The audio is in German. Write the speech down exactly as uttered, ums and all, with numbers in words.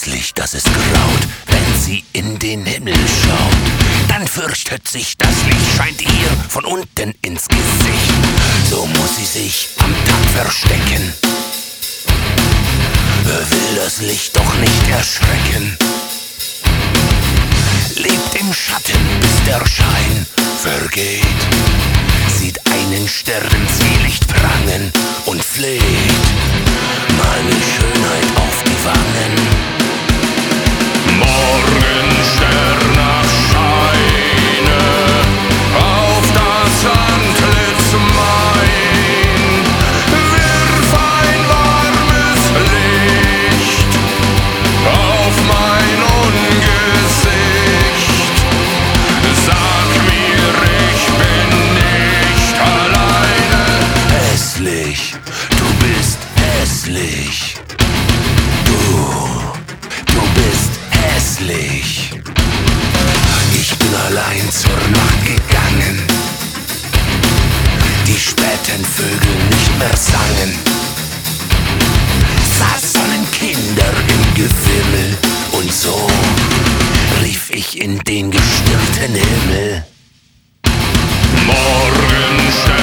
Plötzlich, dass es graut, wenn sie in den Himmel schaut. Dann fürchtet sich, das Licht scheint ihr von unten ins Gesicht. So muss sie sich am Tag verstecken. Will das Licht doch nicht erschrecken. Lebt im Schatten, bis der Schein vergeht. Sieht einen Stern zwielicht prangen und fleht meine Schönheit auf die Wangen. Morgenstern erscheine auf das Antlitz mein. Wirf ein warmes Licht auf mein Ungesicht. Sag mir, ich bin nicht alleine. Hässlich, du bist hässlich. Du, du bist hässlich. Ich bin allein zur Nacht gegangen. Die späten Vögel nicht mehr sangen. Saßen Kinder im Gewimmel und so rief ich in den gestirnten Himmel. Morgenstern